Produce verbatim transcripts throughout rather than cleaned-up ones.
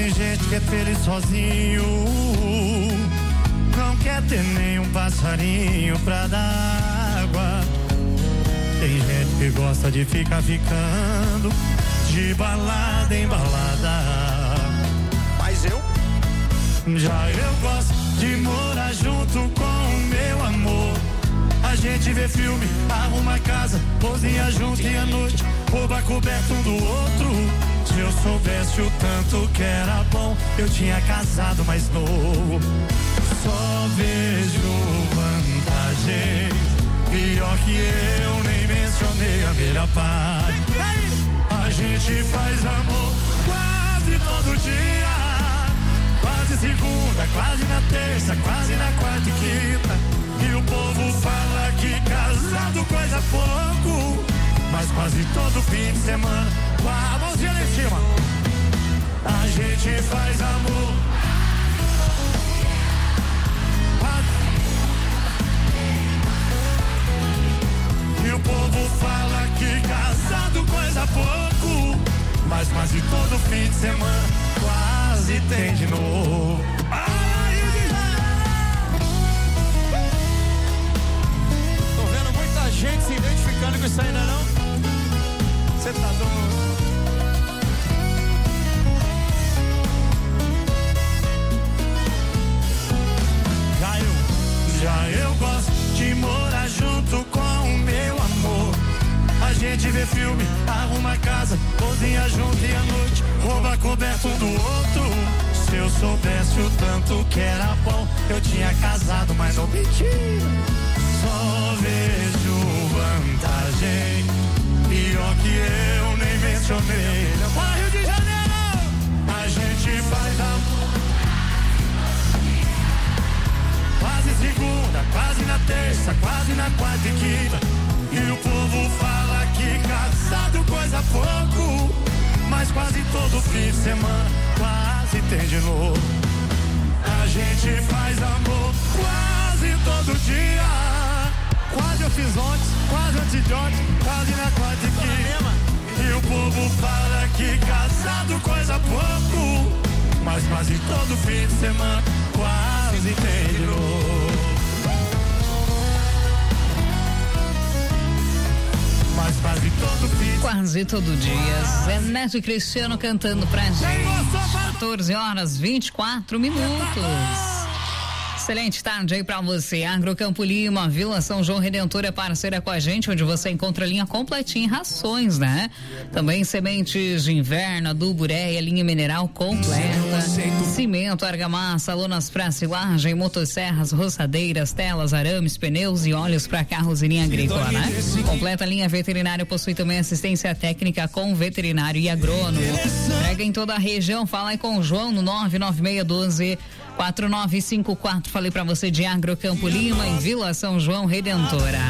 Tem gente que é feliz sozinho, não quer ter nenhum passarinho pra dar água. Tem gente que gosta de ficar ficando de balada em balada. Mas eu? Já eu gosto de morar junto com o meu amor. A gente vê filme, arruma casa, cozinha junto e à noite rouba coberto um do outro. Se eu soubesse o tanto que era bom, eu tinha casado mais novo. Só vejo vantagem, pior que eu nem mencionei a melhor parte. A gente faz amor quase todo dia, quase segunda, quase na terça, quase na quarta e quinta. E o povo fala que casado coisa pouco, mas quase todo fim de semana, com a mãozinha lá em cima, a gente faz amor. E o povo fala que casado coisa pouco, mas quase todo fim de semana quase tem de novo. Tô vendo muita gente se identificando com isso ainda não? Você tá doido? Já eu, já eu gosto de morar junto com o meu amor. A gente vê filme, arruma casa, cozinha junto e à noite rouba coberto um do outro. Se eu soubesse o tanto que era bom, eu tinha casado, mas não menti. Só vejo vantagem, pior que eu nem mencionei. Bora, Rio de Janeiro! A gente faz amor quase segunda, quase na terça, quase na quarta e quinta. E o povo fala que casado coisa pouco, mas quase todo fim de semana quase tem de novo. A gente faz amor quase todo dia, quase eu fiz ontem, quase antes de ontem, quase na quarta e quinta. E o povo fala que casado coisa pouco, mas quase todo fim de semana quase tem de novo. Mas quase todo fim. Quase todo dia. Zé Neto e Cristiano cantando pra gente. quatorze horas, vinte e quatro minutos. Excelente tarde aí pra você. Agrocampo Lima, Vila São João Redentor é parceira com a gente, onde você encontra a linha completinha em rações, né? Também sementes de inverno, adubo, ureia, linha mineral completa, cimento, argamassa, lonas pra silagem, motosserras, roçadeiras, telas, arames, pneus e óleos para carros e linha agrícola, né? Completa linha veterinária, possui também assistência técnica com veterinário e agrônomo. Entrega em toda a região, fala aí com o João no nove nove seis um dois quatro nove cinco quatro. Falei pra você de Agrocampo Lima, em Vila São João Redentora.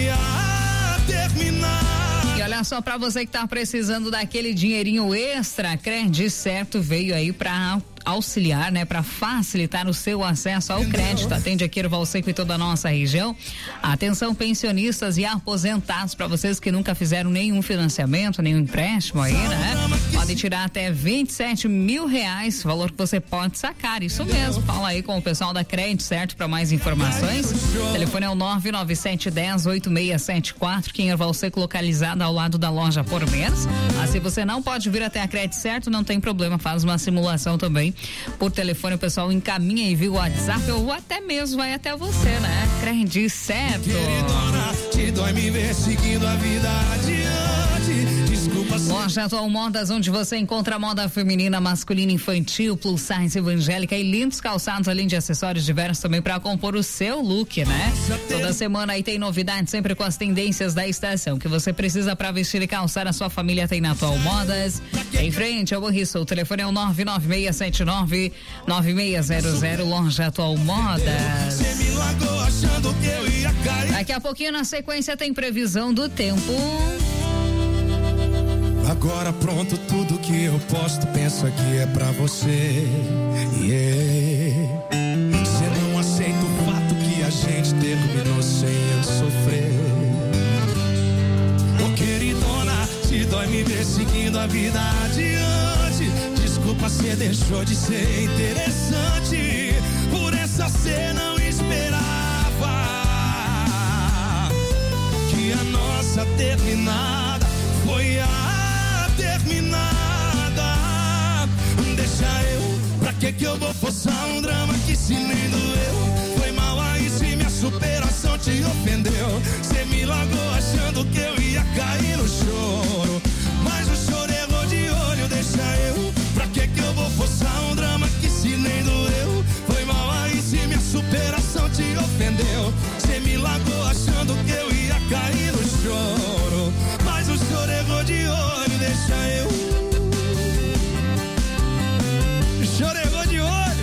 E olha só, pra você que tá precisando daquele dinheirinho extra, Crédito Certo veio aí pra auxiliar, né, para facilitar o seu acesso ao crédito. Atende aqui no Valseco e toda a nossa região. Atenção, pensionistas e aposentados, para vocês que nunca fizeram nenhum financiamento, nenhum empréstimo aí, né? Podem tirar até vinte e sete mil reais, valor que você pode sacar. Isso mesmo. Fala aí com o pessoal da Crédito Certo para mais informações. O telefone é o nove nove sete um zero oito seis sete quatro, que em Valseco, localizada ao lado da loja Por Menos. Ah, se você não pode vir até a Crédito Certo, não tem problema, faz uma simulação também. Por telefone, o pessoal encaminha e via o WhatsApp ou até mesmo vai até você, né? Crédito Certo. Queridona, te dói me ver seguindo a vida adiante. Desculpa. Loja Atual Modas, onde você encontra moda feminina, masculina, infantil, plus size, evangélica e lindos calçados, além de acessórios diversos também para compor o seu look, né? Toda semana aí tem novidades, sempre com as tendências da estação que você precisa para vestir e calçar a sua família. Tem na Atual Modas. Em frente ao Banrisul, o telefone é o nove nove seis sete nove nove seis zero zero. Loja Atual Modas. Daqui a pouquinho, na sequência, tem previsão do tempo. Agora pronto, tudo que eu posto, penso que é pra você. Yeah. Você não aceita o fato que a gente terminou sem eu sofrer. Ô queridona, te dói me ver seguindo a vida adiante. Desculpa ser deixou de ser interessante. Por essa cê não esperava que a nossa terminada foi a terminada. Deixa eu, pra que que eu vou forçar um drama que se nem doeu? Foi mal aí se minha superação te ofendeu. Cê me largou achando que eu ia cair no choro, mas o choro errou de olho. Deixa eu, pra que que eu vou forçar um drama que se nem doeu? Foi mal aí se minha superação te ofendeu. Cê me largou achando que eu ia cair no choro, mas o choro errou de olho. Deixa eu, chorou de olho.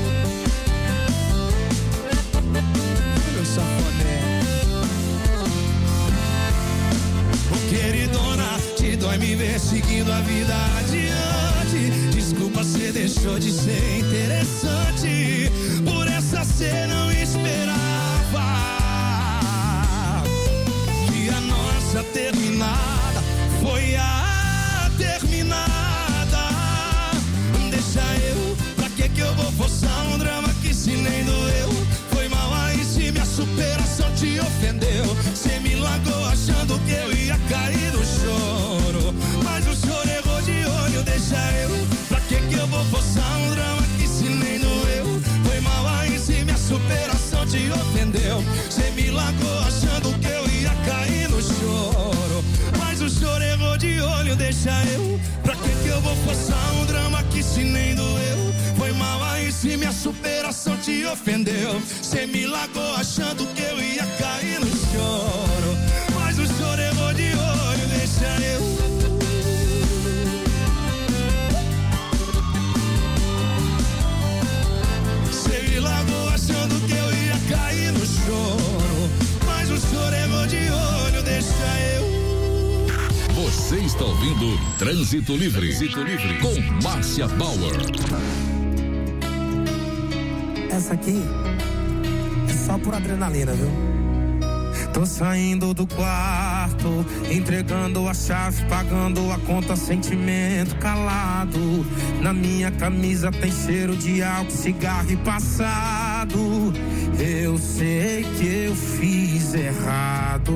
Meu safoné. Ô queridona, te dói me ver seguindo a vida adiante. Desculpa, cê deixou de ser interessante. Por essa cê não esperava que a nossa terminada foi a terminada. Deixa eu, pra que que eu vou forçar um drama que se nem doeu? Foi mal aí se minha superação te ofendeu. Cê me largou achando que eu ia cair no choro, mas o choro errou de olho. Deixa eu, pra que que eu vou forçar um drama que se nem doeu? Foi mal aí se minha superação te ofendeu. Cê me largou achando que eu ia cair no choro, mas o choro errou de olho. Deixa eu, pra que que eu vou forçar um drama que se nem doeu? Foi mal aí se minha superação te ofendeu. Cê me largou achando que eu ia cair no choro, mas o choro errou de olho. Deixa eu, cê me largou achando que eu ia cair no choro, mas o choro errou de olho. Deixa eu. Você está ouvindo Trânsito Livre, Trânsito Livre com Márcia Bauer. Essa aqui é só por adrenalina, viu? Tô saindo do quarto, entregando a chave, pagando a conta, sentimento calado. Na minha camisa tem cheiro de álcool, cigarro e passado. Eu sei que eu fiz errado.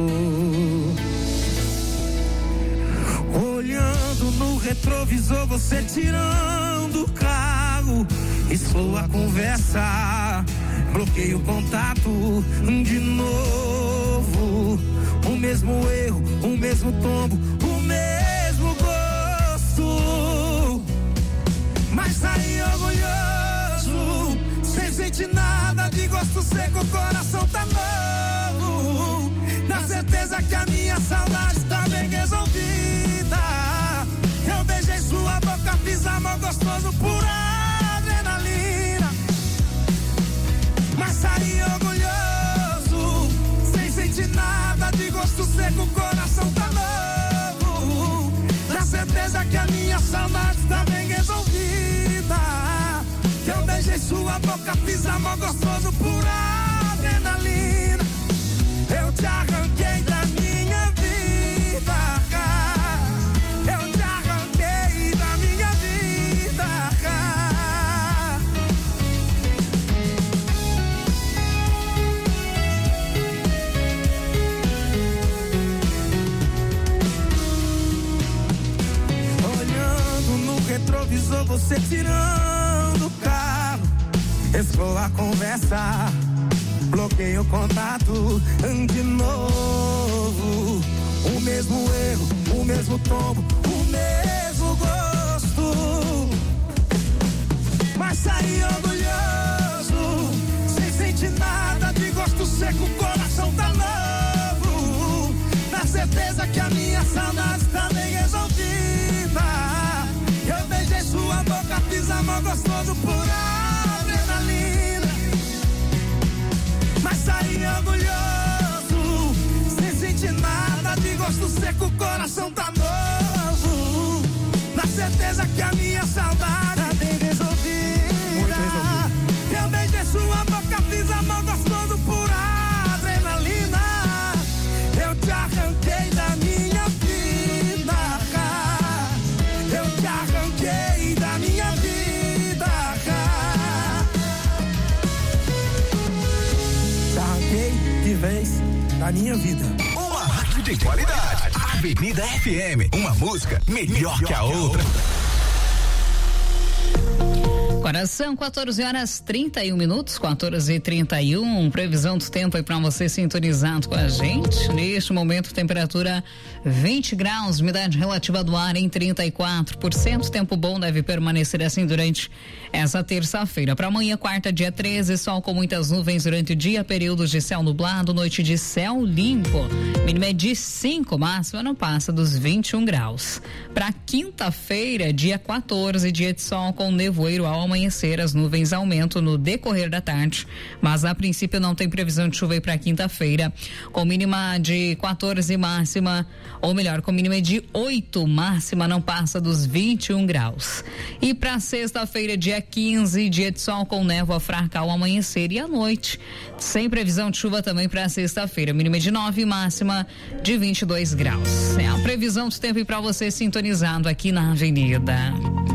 Olhando no retrovisor, você tirando o carro, esfou a conversa, bloqueei o contato de novo. O mesmo erro, o mesmo tombo, o mesmo gosto. Mas saí orgulhoso, sem sentir nada de gosto seco, o coração tá novo. Na certeza que a minha saudade tá bem resolvida. Eu beijei sua boca, fiz amor gostoso, pura adrenalina. Mas saí orgulhoso, sem sentir nada de gosto seco, o coração tá novo. Na certeza que a minha saudade tá bem resolvida. Eu beijei sua boca, fiz amor gostoso, pura adrenalina. Eu te arranquei da minha vida, eu te arranquei da minha vida. Olhando no retrovisor, você tirando o carro, escou a conversa, bloqueei o contato de novo. O mesmo erro, o mesmo tombo, o mesmo gosto. Mas saí orgulhoso, sem sentir nada de gosto seco, o coração tá novo. Na certeza que a minha saudade tá bem resolvida. Eu beijei sua boca, fiz amor gostoso, pura adrenalina. Mas saí orgulhoso, sem sentir nada de gosto seco, o coração tá novo. Na certeza que a minha saudade tá bem resolvida. Eu beijei sua boca, fiz amor gostoso, pura adrenalina. Eu te arranquei da minha vida. Eu te arranquei da minha vida. a minha vida. Uma rádio de qualidade. Avenida F M. Uma música melhor que a outra. Agora são quatorze horas trinta e um minutos, quatorze e trinta e um. Previsão do tempo aí para você sintonizado com a gente. Neste momento, temperatura vinte graus, umidade relativa do ar em trinta e quatro por cento. Tempo bom deve permanecer assim durante essa terça-feira. Para amanhã, quarta, dia treze, sol com muitas nuvens durante o dia, períodos de céu nublado, noite de céu limpo. Mínima é de cinco, máxima não passa dos vinte e um graus. Para quinta-feira, dia quatorze, dia de sol com nevoeiro ao amanhecer, as nuvens aumentam no decorrer da tarde, mas a princípio não tem previsão de chuva para quinta-feira, com mínima de quatorze, máxima, ou melhor, com mínima de oito, máxima não passa dos vinte e um graus. E para sexta-feira, dia quinze, dia de sol com névoa fraca ao amanhecer e à noite, sem previsão de chuva também para sexta-feira, mínima de nove, máxima de vinte e dois graus. É a previsão do tempo para você sintonizado aqui na Avenida.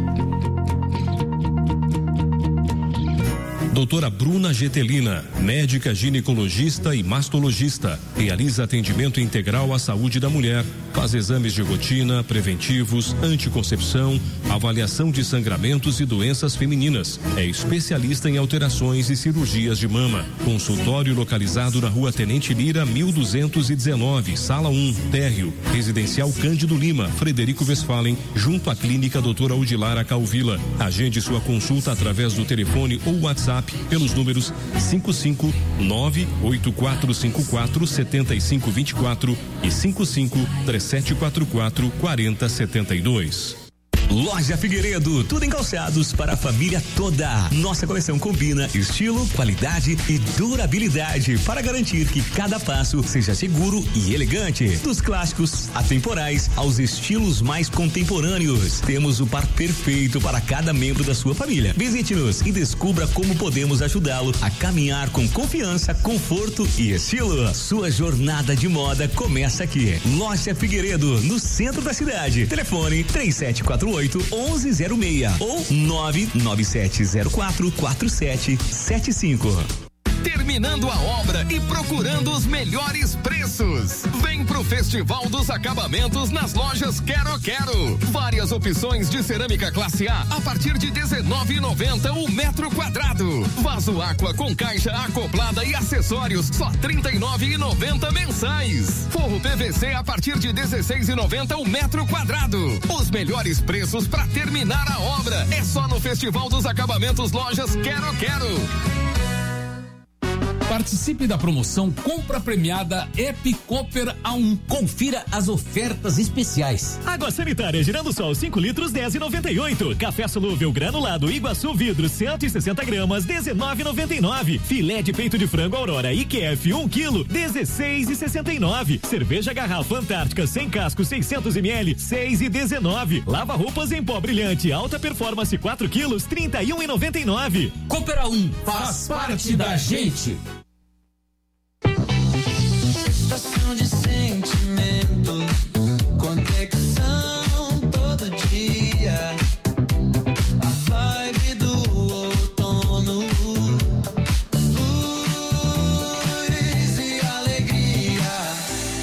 Doutora Bruna Getelina, médica ginecologista e mastologista, realiza atendimento integral à saúde da mulher, faz exames de rotina, preventivos, anticoncepção, avaliação de sangramentos e doenças femininas. É especialista em alterações e cirurgias de mama. Consultório localizado na Rua Tenente Lira, mil duzentos e dezenove, Sala um, Térreo, Residencial Cândido Lima, Frederico Westphalen, junto à Clínica Doutora Udilara Calvila. Agende sua consulta através do telefone ou WhatsApp pelos números cinco cinco nove oito quatro cinco quatro sete cinco dois quatro e cinco cinco três sete quatro quatro quatro zero sete dois. Loja Figueiredo, tudo em calçados para a família toda. Nossa coleção combina estilo, qualidade e durabilidade para garantir que cada passo seja seguro e elegante. Dos clássicos atemporais aos estilos mais contemporâneos, temos o par perfeito para cada membro da sua família. Visite-nos e descubra como podemos ajudá-lo a caminhar com confiança, conforto e estilo. Sua jornada de moda começa aqui. Loja Figueiredo, no centro da cidade. Telefone três sete quatro oito onze zero seis ou nove nove sete zero quatro quatro sete sete cinco. Terminando a obra e procurando os melhores preços. Vem pro Festival dos Acabamentos nas lojas Quero Quero. Várias opções de cerâmica classe A a partir de dezenove reais e noventa centavos o metro quadrado. Vaso Aqua com caixa acoplada e acessórios só trinta e nove reais e noventa centavos mensais. Forro P V C a partir de dezesseis reais e noventa centavos o metro quadrado. Os melhores preços para terminar a obra é só no Festival dos Acabamentos Lojas Quero Quero. Participe da promoção Compra Premiada Epi Cooper A um. Confira as ofertas especiais. Água sanitária Girando Sol cinco litros dez reais e noventa e oito centavos. Café solúvel granulado Iguaçu Vidro cento e sessenta gramas dezenove reais e noventa e nove centavos. Filé de peito de frango Aurora I Q F um quilo dezesseis reais e sessenta e nove centavos. Cerveja Garrafa Antártica sem casco seiscentos mililitros seis reais e dezenove centavos. Lava roupas em pó brilhante Alta Performance quatro quilos trinta e um reais e noventa e nove centavos. Cooper A um faz parte da gente. Estação de sentimentos, conexão todo dia. A vibe do outono, luz e alegria.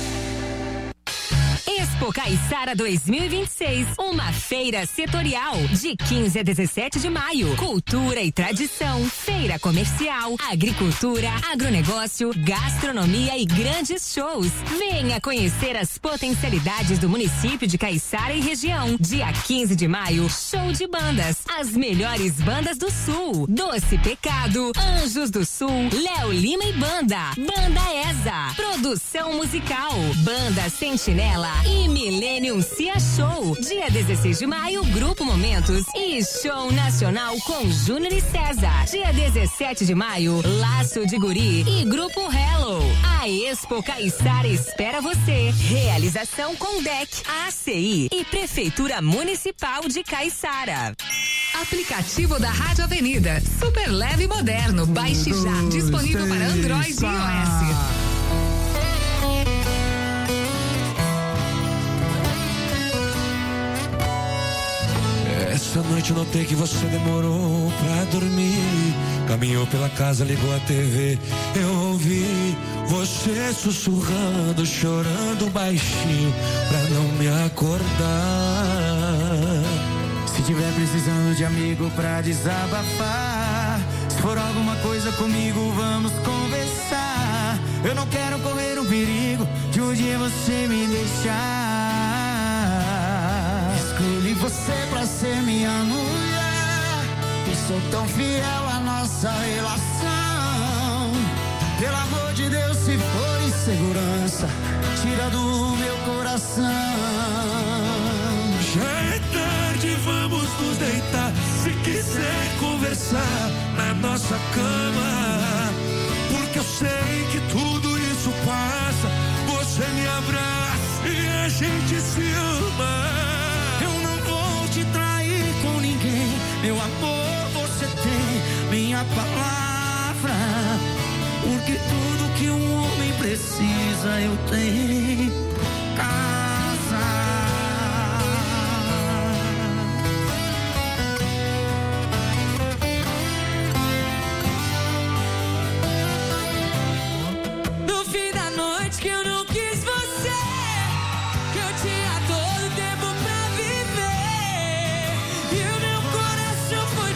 Expo Caiçara dois mil e vinte e seis, uma feira setorial de quinze a dezessete de maio. Cultura e tradição, feira comercial, agricultura, agronegócio, gastronomia e grandes shows. Venha conhecer as potencialidades do município de Caiçara e região. Dia quinze de maio, show de bandas. As melhores bandas do Sul. Doce Pecado, Anjos do Sul, Léo Lima e Banda. Banda Eza. Produção musical. Banda Sentinela e Millennium Cia Show. Dia dezesseis de maio, Grupo Momentos e Show Nacional com Júnior e César. Dia dezessete de maio, Laço de Guri e Grupo Hello. A Expo Caiçara espera você. Realização com D E C, A C I e Prefeitura Municipal de Caiçara. Aplicativo da Rádio Avenida, super leve e moderno. Baixe já, disponível para Android e iOS. Essa noite eu notei que você demorou pra dormir. Caminhou pela casa, ligou a T V. Eu ouvi você sussurrando, chorando baixinho pra não me acordar. Se tiver precisando de amigo pra desabafar, se for alguma coisa comigo, vamos conversar. Eu não quero correr o perigo de um dia você me deixar. Escolhi você pra ser minha mulher e sou tão fiel à nossa relação. Pelo amor de Deus, se for insegurança, tira do meu coração. Já é tarde, vamos nos deitar. Se quiser conversar na nossa cama, porque eu sei que tudo isso passa. Você me abraça e a gente se ama. Eu não vou te trair com ninguém, meu amor, você tem minha palavra. Porque tudo que um homem precisa eu tenho. Casa. No fim da noite que eu não quis você, que eu tinha todo o tempo pra viver, e o meu coração foi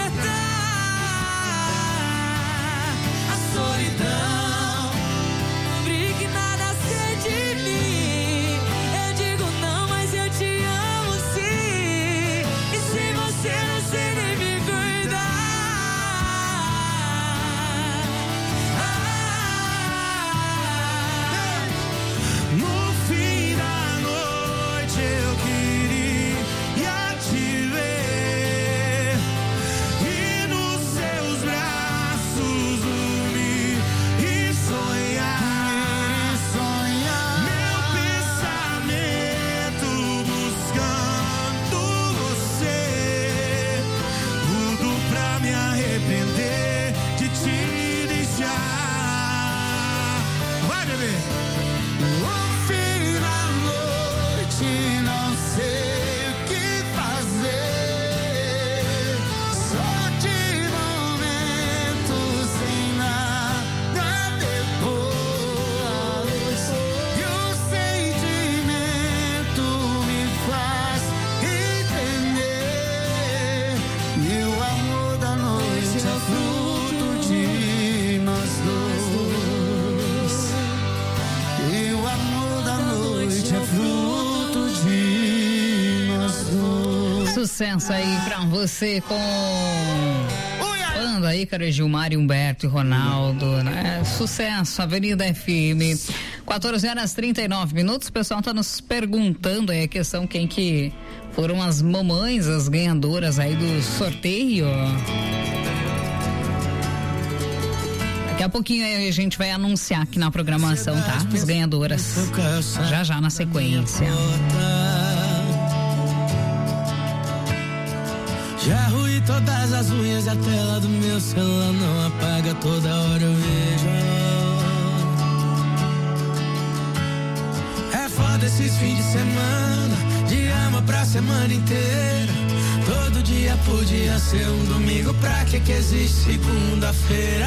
despertar. A solidão, não brinque nada sei de mim. Eu digo não, mas eu te amo sim. E se você não sei nem me cuidar, No fim da noite eu queria te ver e nos seus braços dormir e sonhar, sonhar. Meu pensamento buscando você, tudo pra me arrepender de te deixar. Vai, bebê! No fim da noite não sei o que fazer, só de momentos sem nada depois. E o sentimento me faz entender. Meu amor da noite é fruto de nós dois. E o amor da noite é fruto de nós dois. Sucesso aí pra você com banda aí, cara, Gilmar, Humberto e Ronaldo, né? Sucesso, Avenida F M. quatorze horas e trinta e nove minutos. O pessoal tá nos perguntando aí a questão quem que foram as mamães, as ganhadoras aí do sorteio. Daqui a pouquinho aí a gente vai anunciar aqui na programação, tá? As ganhadoras. Já já na sequência. Já ruí todas as unhas e a tela do meu celular não apaga, toda hora eu vejo. É foda esses fins de semana, de ama pra semana inteira. Todo dia podia ser um domingo, pra que que existe segunda-feira?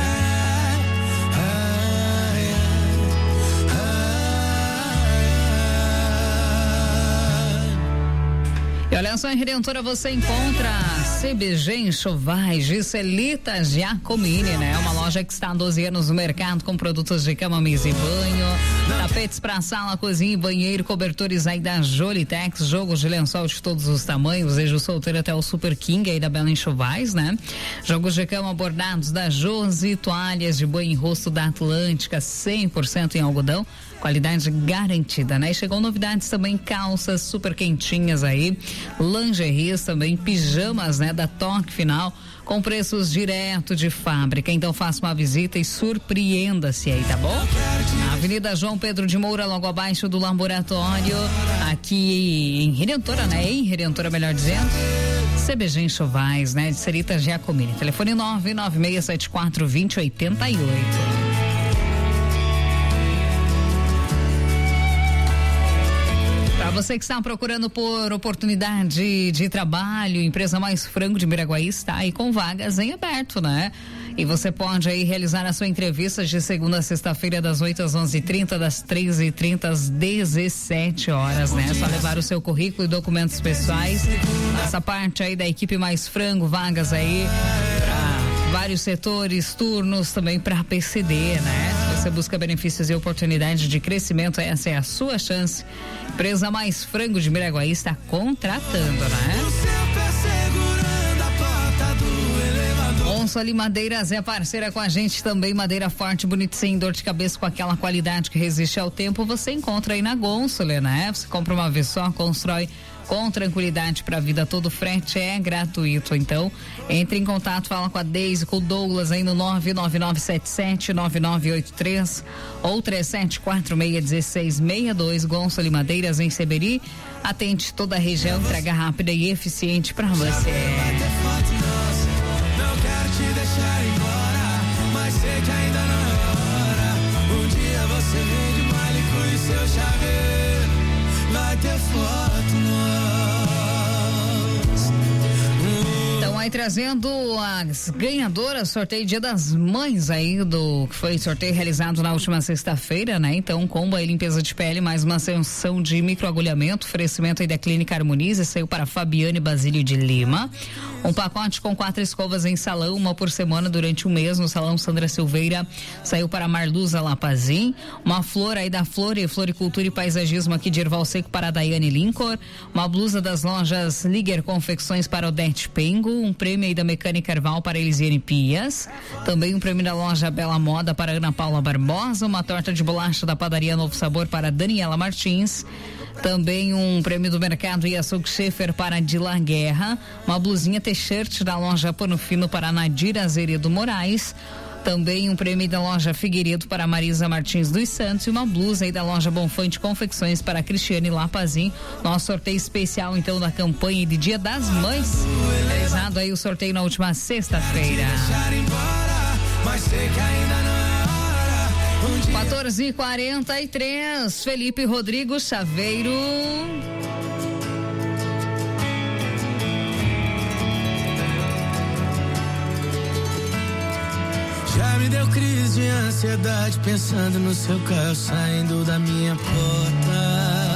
E olha só, em Redentora você encontra C B G Enxovais, Giselita Giacomini, né? Uma loja que está há doze anos no mercado com produtos de cama, mesa e banho, tapetes para sala, cozinha e banheiro, cobertores aí da Jolitex, jogos de lençol de todos os tamanhos, desde o solteiro até o Super King aí da Bela Enxovais, né? Jogos de cama bordados da Josi, toalhas de banho e rosto da Atlântica, cem por cento em algodão, qualidade garantida, né? E chegou novidades também, calças super quentinhas aí, lingeries também, pijamas, né? Da Toque Final, com preços direto de fábrica. Então faça uma visita e surpreenda-se aí, tá bom? Na Avenida João Pedro de Moura, logo abaixo do laboratório, aqui em Redentora, né? Em Redentora, melhor dizendo. C B G Enxovais, né? De Serita Giacomini. Telefone nove nove seis sete quatro dois zero oito oito. Você que está procurando por oportunidade de trabalho, Empresa Mais Frango de Miraguaí está aí com vagas em aberto, né? E você pode aí realizar a sua entrevista de segunda a sexta-feira das oito às onze e trinta, das treze e trinta às dezessete horas, né? Só levar o seu currículo e documentos pessoais. Essa parte aí da equipe Mais Frango, vagas aí para vários setores, turnos também para P C D, né? Se você busca benefícios e oportunidade de crescimento, essa é a sua chance. Empresa Mais Frango de Miraguaí está contratando, né? Console Madeiras é parceira com a gente também, madeira forte, bonita, sem dor de cabeça, com aquela qualidade que resiste ao tempo, você encontra aí na Console, né? Você compra uma vez só, constrói com tranquilidade para a vida toda, o frete é gratuito, então entre em contato, fala com a Deise, com o Douglas aí no nove nove nove sete sete nove nove oito três ou três sete quatro seis um seis seis dois. Console Madeiras em Seberi, atende toda a região, entrega rápida e eficiente para você. Te deixar embora, mas sei que ainda não é hora. Um dia você vem de Malico e seu chaveiro vai ter foto nossa. Então aí trazendo as ganhadoras, sorteio Dia das Mães aí do que foi sorteio realizado na última sexta-feira, né? Então combo aí limpeza de pele, mais uma sessão de microagulhamento, oferecimento aí da Clínica Harmonize, saiu para Fabiane Basílio de Lima. Um pacote com quatro escovas em salão, uma por semana durante um mês no Salão Sandra Silveira, saiu para Marluza Lapazim. Uma flor aí da Flore, Floricultura e Paisagismo aqui de Erval Seco para Daiane Lincor. Uma blusa das lojas Liger Confecções para Odete Pengo. Um prêmio aí da Mecânica Erval para Elisiane Pias. Também um prêmio da loja Bela Moda para Ana Paula Barbosa. Uma torta de bolacha da padaria Novo Sabor para Daniela Martins. Também um prêmio do Mercado e Açougue Schaefer para Dilar Guerra. Uma blusinha t-shirt da loja Pano Fino para Nadir Azeredo Moraes. Também um prêmio da loja Figueiredo para Marisa Martins dos Santos e uma blusa aí da loja Bonfante Confecções para Cristiane Lapazim. Nosso sorteio especial então da campanha de Dia das Mães, realizado aí o sorteio na última sexta-feira. quatorze e quarenta e três, Felipe Rodrigo Chaveiro. Já me deu crise de ansiedade pensando no seu carro saindo da minha porta.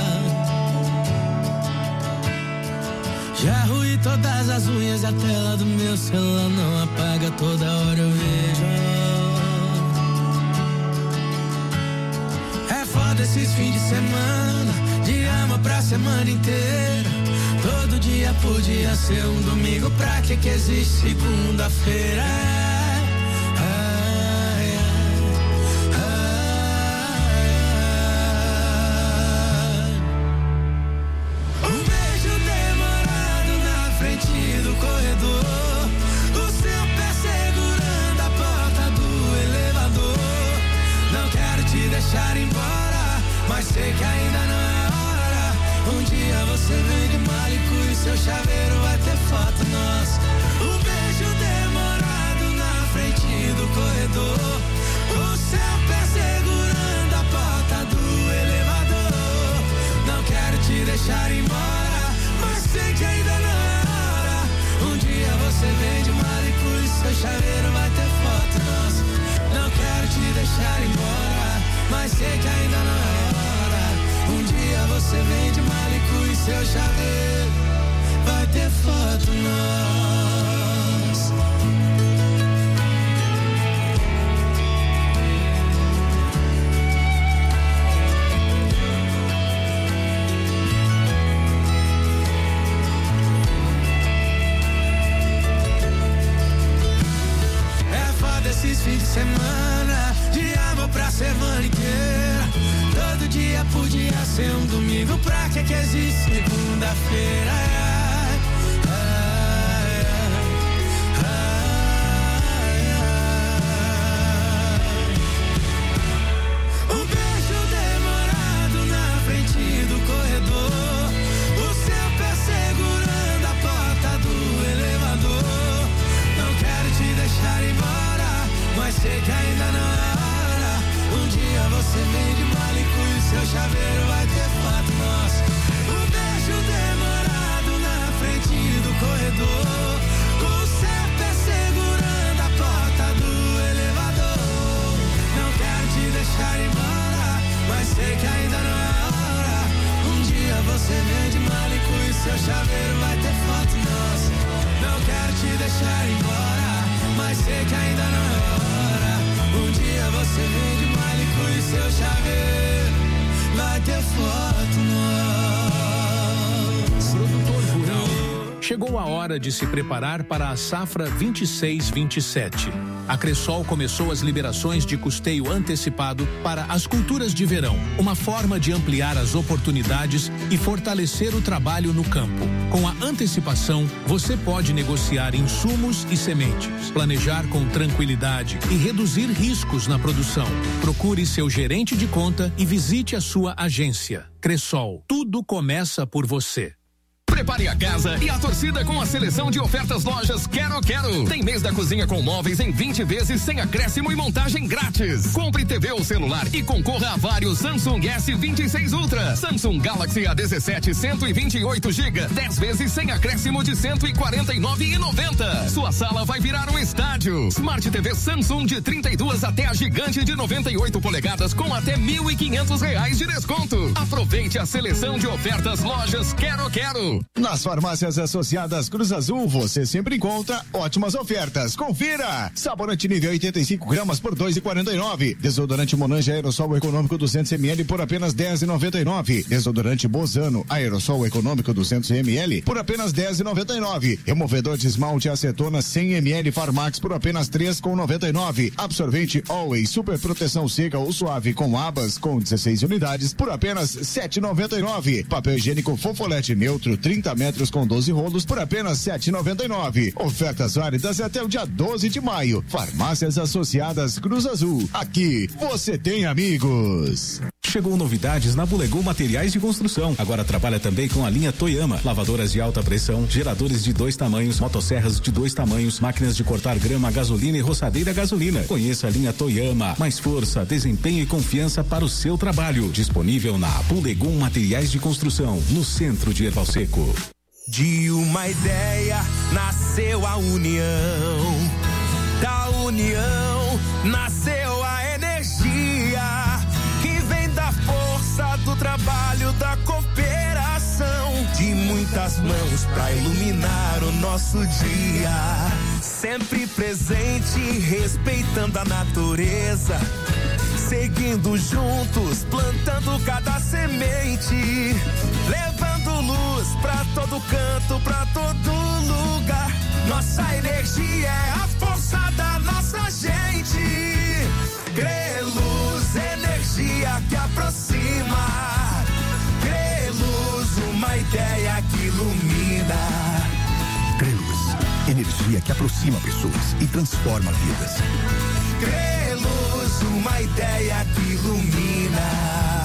Já ruí todas as unhas, a tela do meu celular não apaga, toda hora eu vejo. É foda esses fins de semana, de ama pra semana inteira. Todo dia podia ser um domingo, pra que que existe segunda-feira? Deixar embora, mas sei que ainda não é hora. Um dia você vem de Malico e seu chaveiro vai ter foto nossa. Um beijo demorado na frente do corredor, o seu pé segurando a porta do elevador. Não quero te deixar embora, mas sei que ainda não é hora. Um dia você vem de Malico e seu chaveiro vai ter foto nossa. Não quero te deixar embora, mas sei que ainda não é hora. Um dia você vem de Malico e seu chaveiro vai ter foto nossa. É foda esses fins de semana, de amor pra semana inteira. Todo dia podia ser um domingo, pra que que existe segunda-feira? Ai, ai, ai, ai. Um beijo demorado na frente do corredor, o seu pé segurando a porta do elevador. Não quero te deixar embora, mas sei que ainda não é hora. Um dia você vem de Malico e seu chaveiro vai ter foto nossa. Um Chegou a hora de se preparar para a safra vinte e seis vinte e sete. A Cressol começou as liberações de custeio antecipado para as culturas de verão, uma forma de ampliar as oportunidades e fortalecer o trabalho no campo. Com a antecipação, você pode negociar insumos e sementes, planejar com tranquilidade e reduzir riscos na produção. Procure seu gerente de conta e visite a sua agência. Cressol, tudo começa por você. Prepare a casa e a torcida com a seleção de ofertas lojas Quero Quero. Tem mês da cozinha com móveis em vinte vezes sem acréscimo e montagem grátis. Compre T V ou celular e concorra a vários Samsung S vinte e seis Ultra, Samsung Galaxy A dezessete cento e vinte e oito gigas, dez vezes sem acréscimo de cento e quarenta e nove reais e noventa centavos. Sua sala vai virar um estádio. Smart T V Samsung de trinta e duas até a gigante de noventa e oito polegadas com até mil e quinhentos reais de desconto. Aproveite a seleção de ofertas lojas Quero Quero. Nas farmácias associadas Cruz Azul, você sempre encontra ótimas ofertas. Confira! Sabonete nível oitenta e cinco gramas por dois reais e quarenta e nove centavos. Desodorante Monange Aerosol Econômico duzentos mililitros por apenas dez reais e noventa e nove centavos. Desodorante Bozano Aerosol Econômico duzentos mililitros por apenas dez reais e noventa e nove centavos. Removedor de esmalte acetona cem mililitros Farmax por apenas três reais e noventa e nove centavos. Absorvente Always Super Proteção Seca ou Suave com abas com dezesseis unidades por apenas sete reais e noventa e nove centavos. Papel higiênico Fofolete Neutro trinta metros com doze rolos por apenas sete reais e noventa e nove centavos. Ofertas válidas até o dia doze de maio. Farmácias Associadas Cruz Azul. Aqui você tem amigos. Chegou novidades na Bulegou Materiais de Construção. Agora trabalha também com a linha Toyama. Lavadoras de alta pressão, geradores de dois tamanhos, motosserras de dois tamanhos, máquinas de cortar grama, gasolina e roçadeira gasolina. Conheça a linha Toyama. Mais força, desempenho e confiança para o seu trabalho. Disponível na Bulegou Materiais de Construção, no centro de Erval Seco. De uma ideia nasceu a união. Da união nasceu a energia que vem da força do trabalho, da cooperação, de muitas mãos pra iluminar o nosso dia. Sempre presente, respeitando a natureza, seguindo juntos, plantando cada semente, levando luz pra todo canto, pra todo lugar. Nossa energia é a força da nossa gente. Creluz, energia que aproxima. Creluz, uma ideia que ilumina. Creluz, energia que aproxima pessoas e transforma vidas. Creluz, uma ideia que ilumina.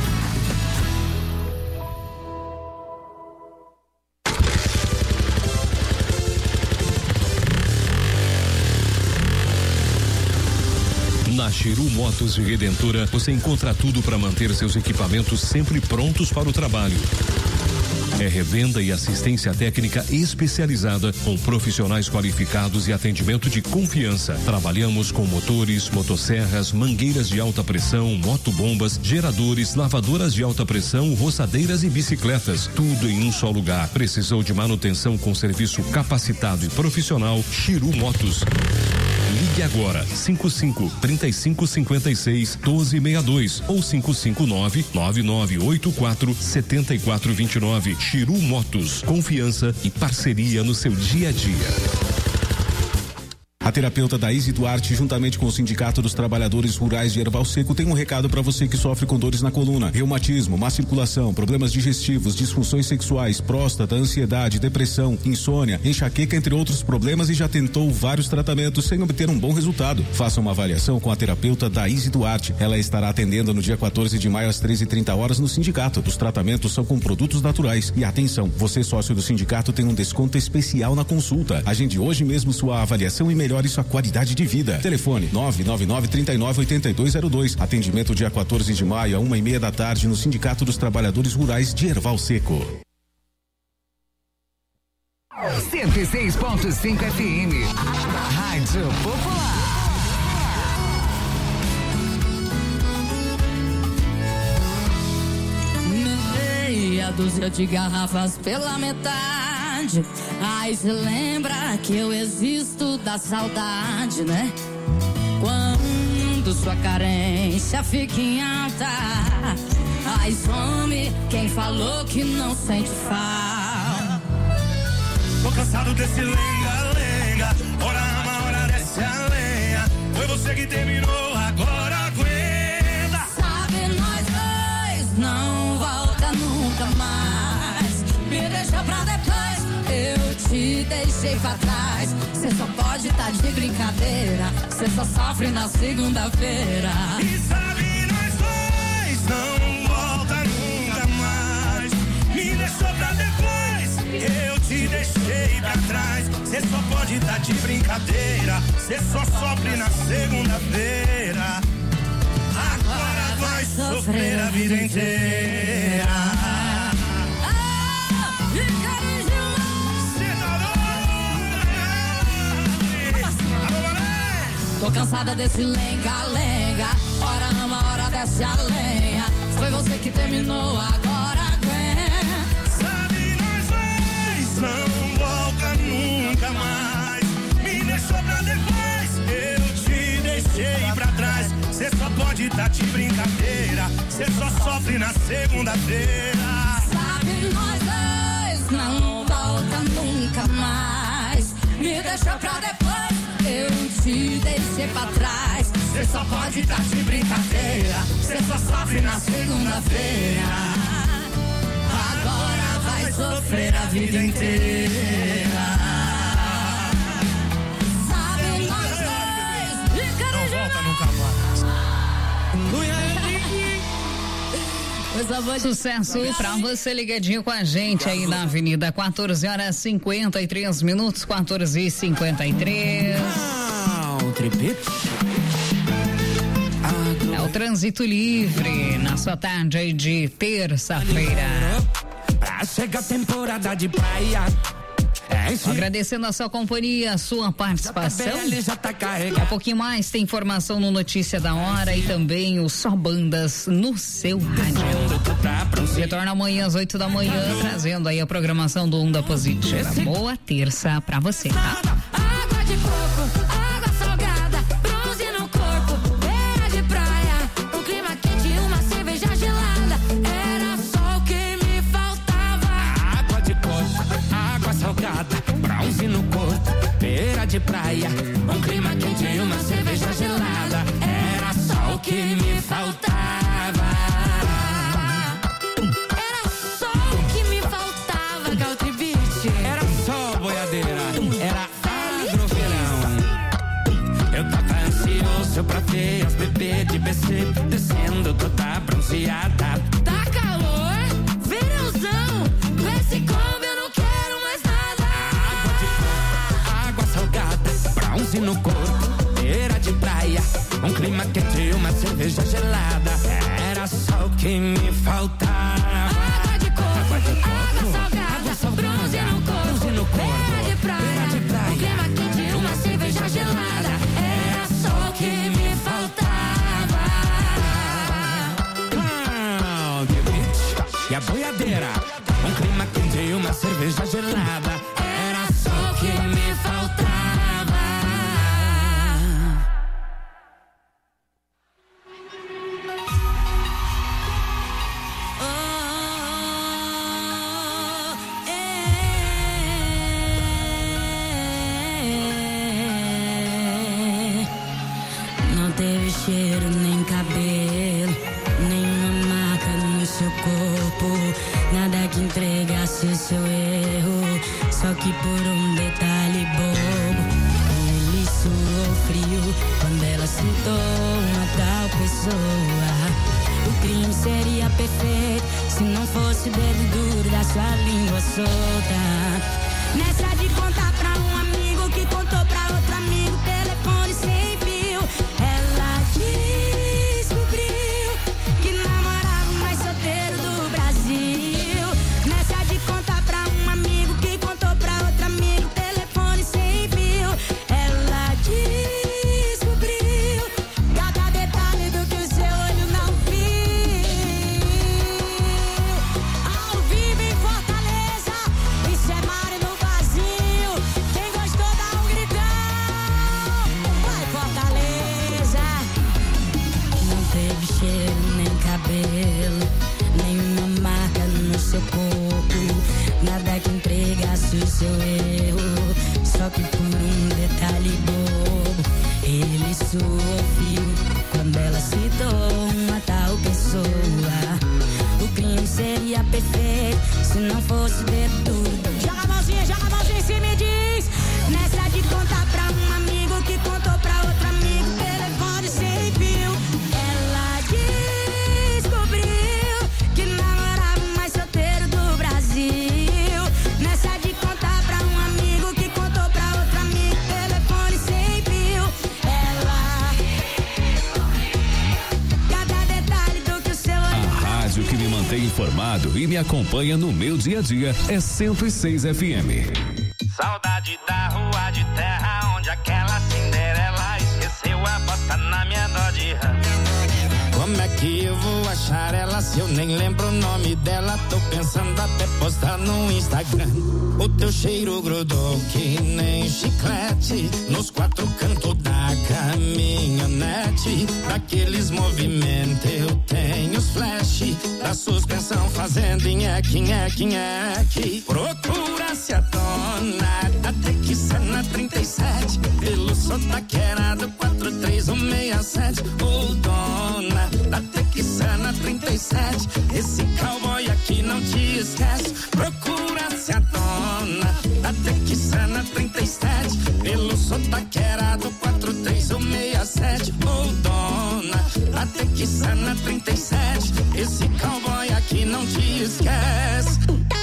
Na Chiru Motos de Redentora, você encontra tudo para manter seus equipamentos sempre prontos para o trabalho. É revenda e assistência técnica especializada com profissionais qualificados e atendimento de confiança. Trabalhamos com motores, motosserras, mangueiras de alta pressão, motobombas, geradores, lavadoras de alta pressão, roçadeiras e bicicletas. Tudo em um só lugar. Precisou de manutenção com serviço capacitado e profissional? Chiru Motos. Ligue agora cinco cinco, trinta e cinco, cinquenta e seis, doze sessenta e dois ou cinco cinco nove, nove nove oito quatro, sete quatro dois nove. Chiru Motos, confiança e parceria no seu dia a dia. A terapeuta Daíse Duarte, juntamente com o Sindicato dos Trabalhadores Rurais de Erval Seco, tem um recado para você que sofre com dores na coluna, reumatismo, má circulação, problemas digestivos, disfunções sexuais, próstata, ansiedade, depressão, insônia, enxaqueca, entre outros problemas, e já tentou vários tratamentos sem obter um bom resultado. Faça uma avaliação com a terapeuta Daíse Duarte. Ela estará atendendo no dia quatorze de maio às treze e trinta horas no sindicato. Os tratamentos são com produtos naturais. E atenção, você sócio do sindicato tem um desconto especial na consulta. Agende hoje mesmo sua avaliação e melhore sua qualidade de vida. Telefone nove nove nove, trinta e nove, oitenta e dois zero dois. Atendimento dia quatorze de maio, a uma e meia da tarde, no Sindicato dos Trabalhadores Rurais de Erval Seco. cento e seis ponto cinco F M. Rádio Popular. Meia dúzia de garrafas pela metade. Aí cê lembra que eu existo da saudade, né? Quando sua carência fica em alta, aí some quem falou que não sente falta. cansado desse lenga-lenga. Ora ama, ora desce a lenha. Foi você que terminou, agora aguenta. Sabe, nós dois não volta nunca mais. Me deixa pra depois, eu te deixei pra trás. Cê só pode tá de brincadeira, cê só sofre na segunda-feira. E sabe, nós dois não volta nunca mais. Me deixou pra depois, eu te deixei pra trás. Cê só pode tá de brincadeira, cê só sofre na segunda-feira. Agora vai sofrer a vida inteira. Tô cansada desse lenga-lenga. Ora ama, ora desce a lenha. Foi você que terminou, agora aguenta. Sabe, nós dois não volta nunca mais. Me deixou pra depois, eu te deixei pra trás. Cê só pode tá de brincadeira, cê só sofre na segunda-feira. Sabe, nós dois não volta nunca mais. Me deixou pra depois, eu te deixei pra trás. Cê só pode tá de brincadeira, cê só sofre na segunda-feira. Agora vai sofrer a vida inteira. Sabe, nós dois não volta nunca mais. Sucesso pra você ligadinho com a gente aí na Avenida, quatorze horas e cinquenta e três minutos, quatorze e cinquenta e três. É o Trânsito Livre na sua tarde aí de terça-feira. Pra chegar temporada de praia. Agradecendo a sua companhia, a sua participação. Daqui a pouquinho mais tem informação no Notícia da Hora e também o Só Bandas no seu rádio. Retorna amanhã às oito da manhã, trazendo aí a programação do Onda Positiva. Boa terça pra você, tá? Água de coco, água salgada, bronze no corpo, beira de praia, um clima quente, uma cerveja gelada, era só o que me faltava. Água de coco, água salgada, bronze no corpo, beira de praia, um clima quente e uma cerveja gelada, era só o que me faltava. Era só o que me faltava, Caltribite. Era só boiadeira, era agroverão. Eu tava ansioso pra ver as bebês de B C descendo toda bronzeada. Tá calor, verãozão, com esse combo eu não quero mais nada. Água de coco, água salgada, bronze no corpo, beira de praia, um clima quente e uma cerveja gelada, era só o que me faltava. Água de coco, água, de coco, água salgada, água salgada, bronze no corpo, bronze no corpo, beira de praia, beira de praia, um clima quente e uma cerveja gelada, era só o que me faltava. Ah, e a boiadeira, um clima quente e uma cerveja gelada, era só o que me faltava. Não teve cheiro nem cabelo, nenhuma marca no seu corpo, nada que entregasse o seu erro, só que por um detalhe bobo, ele suou frio quando ela citou uma tal pessoa. O crime seria perfeito se não fosse o dedo duro da sua língua solta. Nessa de contar pra um amigo que contou pra outro amigo, telefone sem fio, ela descobriu que namorava o mais solteiro do Brasil. Nessa de contar pra um amigo que contou pra outro amigo, telefone sem fio, ela descobriu cada detalhe do que o seu olho não viu. Ao vivo em Fortaleza, isso é Mário no vazio. Só que por um detalhe bobo ele sofreu quando ela citou uma tal pessoa. O crime seria perfeito se não fosse de tudo. Joga a mãozinha, joga a mãozinha e se me diz. Nessa de contar pra um amigo que contou pra outro amigo, telefone sem fio. Ela descobriu que namorava o mais solteiro do Brasil. Nessa de contar pra um amigo que contou pra outro amigo, telefone sem fio. Ela, cada detalhe do que o seu olhar. A rádio que me mantém informado e me acompanha no meu dia a dia é cento e seis F M. Saudade da rua de terra onde aquela Cinderela esqueceu a bota na minha Dodge Ram. Como é que eu vou achar ela se eu nem lembro o nome dela? Tô pensando até postar no Instagram. O teu cheiro grudou que nem chiclete nos quatro cantos da caminhonete. Daqueles movimentos eu tenho os flash da suspensão fazendo nheque, nheque, nheque. Procura-se a dona da Texana trinta e sete pelo sotaqueirado quatro três um seis sete. Ô dona da Texana trinta e sete, esse cowboy aqui não te esquece. Procura-se a dona da Texana trinta e sete pelo sotaqueirado quatro três um seis sete. Ô dona da Texana trinta e sete, esse cowboy aqui não te esquece.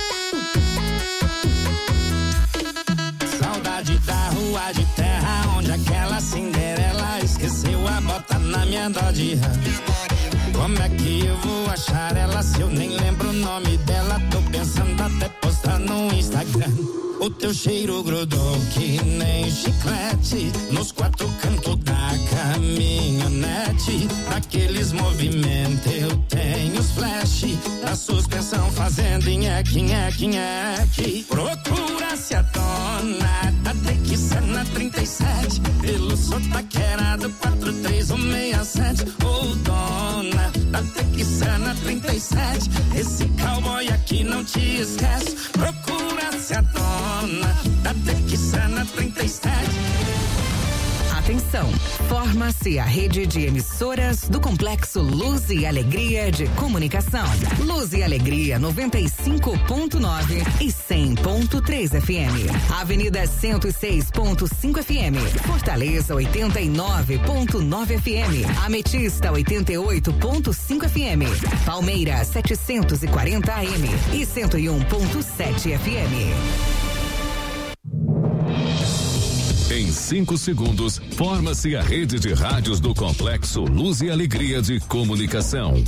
Saudade da rua de terra onde aquela Cinderela esqueceu a bota na minha Dodge Ram. Como é que eu vou achar ela se eu nem lembro o nome dela? Tô pensando até postar no Instagram. O teu cheiro grudou que nem chiclete nos quatro cantos da caminhonete. Daqueles movimentos eu tenho os flash da suspensão fazendo nheque, nheque, nheque. Procura-se a dona da Texana trinta e sete pelo sotaqueirado quatro três um seis sete. Ô dona da Texana trinta e sete, esse cowboy aqui não te esquece. Procura-se a dona da Texana trinta e sete. Atenção, forma-se a rede de emissoras do Complexo Luz e Alegria de Comunicação. Luz e Alegria noventa e cinco ponto nove e cem ponto três F M. Avenida cento e seis ponto cinco F M. Fortaleza oitenta e nove ponto nove F M. Ametista oitenta e oito ponto cinco F M. Palmeiras setecentos e quarenta A M e cento e um ponto sete F M. Em cinco segundos, forma-se a rede de rádios do Complexo Luz e Alegria de Comunicação.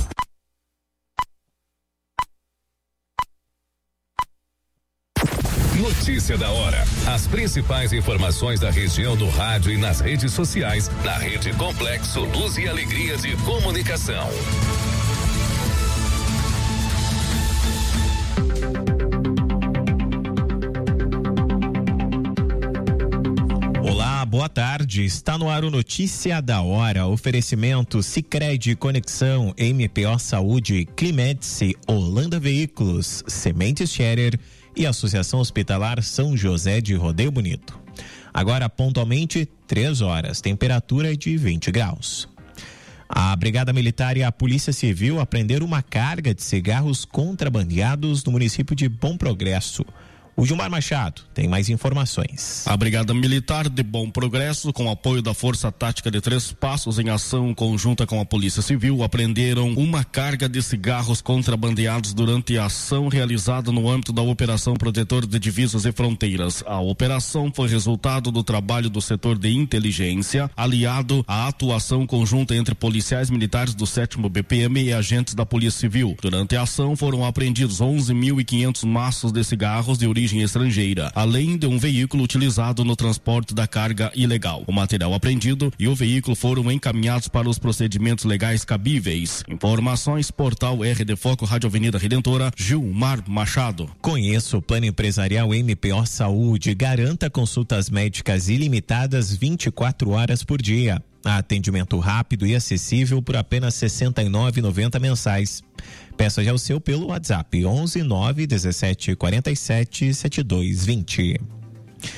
Notícia da hora. As principais informações da região no rádio e nas redes sociais, na rede Complexo Luz e Alegria de Comunicação. Olá, boa tarde. Está no ar o Notícia da Hora. Oferecimento Sicredi Conexão, M P O Saúde, Climedice, Holanda Veículos, Sementes Scherer e Associação Hospitalar São José de Rodeio Bonito. Agora, pontualmente, três horas, temperatura de vinte graus. A Brigada Militar e a Polícia Civil apreenderam uma carga de cigarros contrabandeados no município de Bom Progresso. O Gilmar Machado tem mais informações. A Brigada Militar de Bom Progresso, com apoio da Força Tática de Três Passos, em ação conjunta com a Polícia Civil, apreenderam uma carga de cigarros contrabandeados durante a ação realizada no âmbito da Operação Protetor de Divisas e Fronteiras. A operação foi resultado do trabalho do setor de inteligência, aliado à atuação conjunta entre policiais militares do sétimo B P M e agentes da Polícia Civil. Durante a ação foram apreendidos onze mil e quinhentos maços de cigarros de origem estrangeira, além de um veículo utilizado no transporte da carga ilegal. O material apreendido e o veículo foram encaminhados para os procedimentos legais cabíveis. Informações, portal R de Foco, Rádio Avenida Redentora, Gilmar Machado. Conheça o Plano Empresarial M P O Saúde. Garanta consultas médicas ilimitadas vinte e quatro horas por dia. Atendimento rápido e acessível por apenas sessenta e nove reais e noventa centavos mensais. Peça já o seu pelo WhatsApp onze nove dezessete quarenta e sete setenta e dois vinte.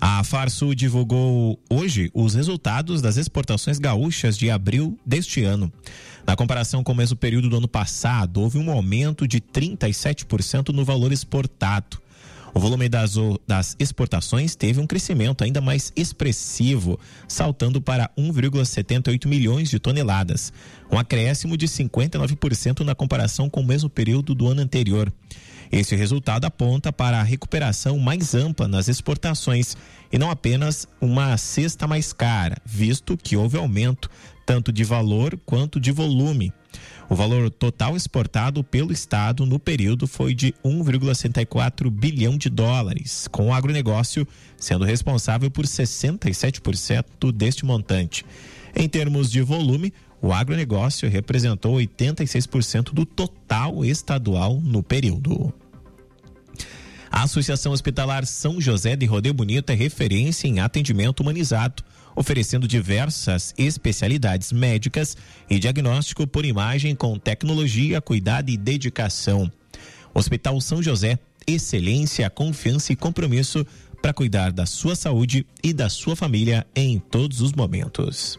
A Farsul divulgou hoje os resultados das exportações gaúchas de abril deste ano. Na comparação com o mesmo período do ano passado, houve um aumento de trinta e sete por cento no valor exportado. O volume das, das exportações teve um crescimento ainda mais expressivo, saltando para um vírgula setenta e oito milhões de toneladas, um acréscimo de cinquenta e nove por cento na comparação com o mesmo período do ano anterior. Esse resultado aponta para a recuperação mais ampla nas exportações e não apenas uma cesta mais cara, visto que houve aumento tanto de valor quanto de volume. O valor total exportado pelo Estado no período foi de um vírgula sessenta e quatro bilhão de dólares, com o agronegócio sendo responsável por sessenta e sete por cento deste montante. Em termos de volume, o agronegócio representou oitenta e seis por cento do total estadual no período. A Associação Hospitalar São José de Rodeio Bonito é referência em atendimento humanizado, oferecendo diversas especialidades médicas e diagnóstico por imagem com tecnologia, cuidado e dedicação. Hospital São José, excelência, confiança e compromisso para cuidar da sua saúde e da sua família em todos os momentos.